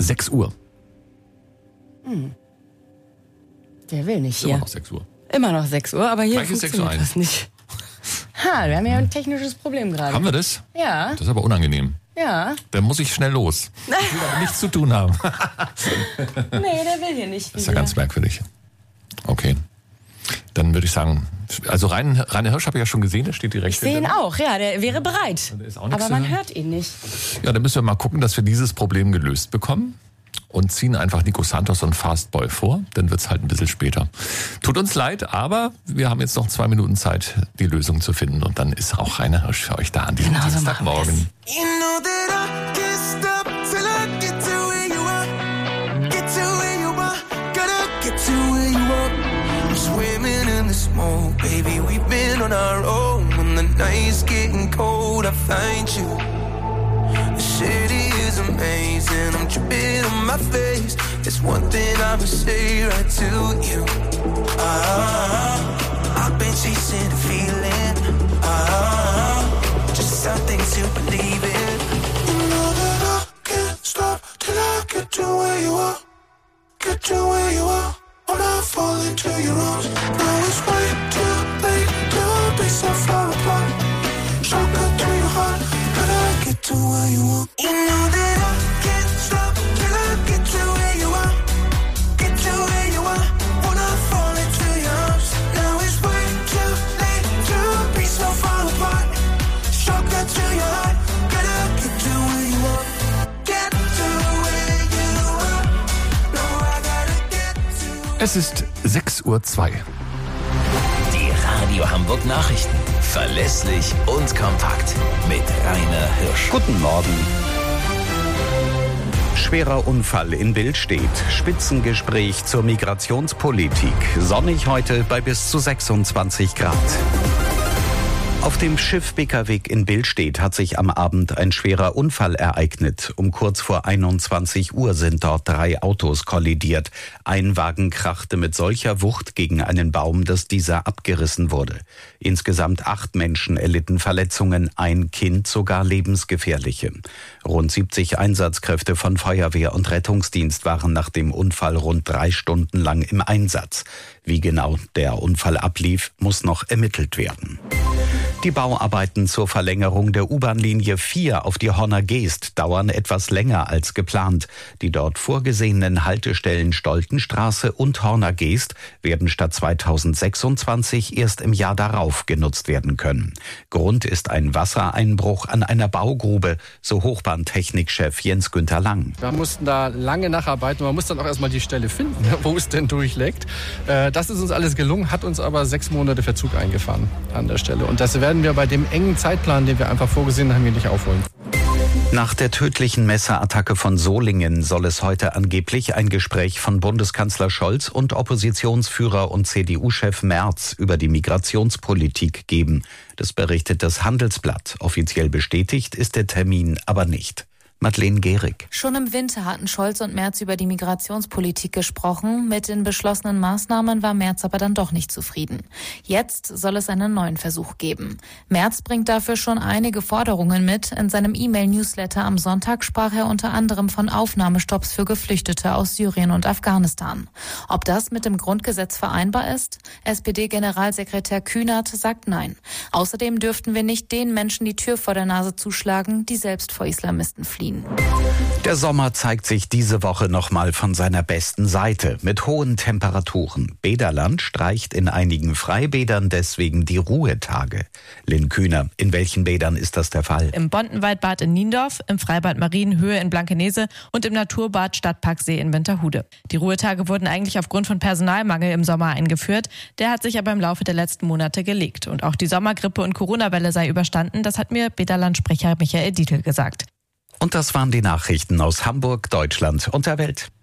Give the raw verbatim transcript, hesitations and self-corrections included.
sechs Uhr. Hm. Der will nicht hier. Immer noch sechs Uhr. Immer noch sechs Uhr, aber hier Gleich ist funktioniert sechs Uhr das nicht. Ha, wir haben ja ein technisches Problem gerade. Haben wir das? Ja. Das ist aber unangenehm. Ja. Dann muss ich schnell los. Ich will aber nichts zu tun haben. Nee, der will hier nicht. Das ist ja ganz merkwürdig. Okay. Dann würde ich sagen, also Rainer, Rainer Hirsch habe ich ja schon gesehen, der steht direkt. Ich sehe ihn auch, ja, der wäre bereit. Da ist auch nichts Aber man zu- hört ihn nicht. Ja, dann müssen wir mal gucken, dass wir dieses Problem gelöst bekommen und ziehen einfach Nico Santos und Fastboy vor. Dann wird's halt ein bisschen später. Tut uns leid, aber wir haben jetzt noch zwei Minuten Zeit, die Lösung zu finden. Und dann ist auch Rainer Hirsch für euch da an diesem Genau so machen wir Dienstagmorgen. You know that I can't stop till I get to where you are. Get to where you are. Gotta get to where you are. I'm swimming in the smoke, baby. We've been on our own. When the night's getting cold, I find you. The city is amazing. I'm dripping on my face. There's one thing I would say right to you. Ah, I've been chasing a feeling. Ah, just something to believe in. You know that I can't stop till I get to where you are. Get to where you are. When I fall into your arms. Now it's way too late to be so far apart. Shotgun to your heart. Gotta get to where you are. You know that I can't stop till I get to where you are. Get to where you are. When I fall into your arms. Now it's way too late to be so far apart. Shotgun to your heart. Gotta get to where you are. Get to where you are. No, I gotta get to. Es ist sechs Uhr zwei. Die Radio Hamburg Nachrichten. Verlässlich und kompakt. Mit Rainer Hirsch. Guten Morgen. Schwerer Unfall in Billstedt. Spitzengespräch zur Migrationspolitik. Sonnig heute bei bis zu sechsundzwanzig Grad. Auf dem Schiff Beckerweg in Billstedt hat sich am Abend ein schwerer Unfall ereignet. Um kurz vor einundzwanzig Uhr sind dort drei Autos kollidiert. Ein Wagen krachte mit solcher Wucht gegen einen Baum, dass dieser abgerissen wurde. Insgesamt acht Menschen erlitten Verletzungen, ein Kind sogar lebensgefährliche. Rund siebzig Einsatzkräfte von Feuerwehr und Rettungsdienst waren nach dem Unfall rund drei Stunden lang im Einsatz. Wie genau der Unfall ablief, muss noch ermittelt werden. Die Bauarbeiten zur Verlängerung der U-Bahn-Linie vier auf die Horner Geest dauern etwas länger als geplant. Die dort vorgesehenen Haltestellen Stoltenstraße und Horner Geest werden statt zweitausendsechsundzwanzig erst im Jahr darauf genutzt werden können. Grund ist ein Wassereinbruch an einer Baugrube, so Hochbahntechnikchef Jens Günther Lang. Wir mussten da lange nacharbeiten. Man muss dann auch erstmal die Stelle finden, wo es denn durchleckt. Das ist uns alles gelungen, hat uns aber sechs Monate Verzug eingefahren an der Stelle. Und das werden wir bei dem engen Zeitplan, den wir einfach vorgesehen haben, hier nicht aufholen. Nach der tödlichen Messerattacke von Solingen soll es heute angeblich ein Gespräch von Bundeskanzler Scholz und Oppositionsführer und C D U-Chef Merz über die Migrationspolitik geben. Das berichtet das Handelsblatt. Offiziell bestätigt ist der Termin aber nicht. Madeleine Gehrig. Schon im Winter hatten Scholz und Merz über die Migrationspolitik gesprochen. Mit den beschlossenen Maßnahmen war Merz aber dann doch nicht zufrieden. Jetzt soll es einen neuen Versuch geben. Merz bringt dafür schon einige Forderungen mit. In seinem E-Mail-Newsletter am Sonntag sprach er unter anderem von Aufnahmestopps für Geflüchtete aus Syrien und Afghanistan. Ob das mit dem Grundgesetz vereinbar ist? S P D-Generalsekretär Kühnert sagt nein. Außerdem dürften wir nicht den Menschen die Tür vor der Nase zuschlagen, die selbst vor Islamisten fliehen. Der Sommer zeigt sich diese Woche nochmal von seiner besten Seite mit hohen Temperaturen. Bäderland streicht in einigen Freibädern deswegen die Ruhetage. Lynn Kühner, in welchen Bädern ist das der Fall? Im Bontenwaldbad in Niendorf, im Freibad Marienhöhe in Blankenese und im Naturbad Stadtparksee in Winterhude. Die Ruhetage wurden eigentlich aufgrund von Personalmangel im Sommer eingeführt. Der hat sich aber im Laufe der letzten Monate gelegt. Und auch die Sommergrippe und Corona-Welle sei überstanden. Das hat mir Bäderland-Sprecher Michael Dietl gesagt. Und das waren die Nachrichten aus Hamburg, Deutschland und der Welt.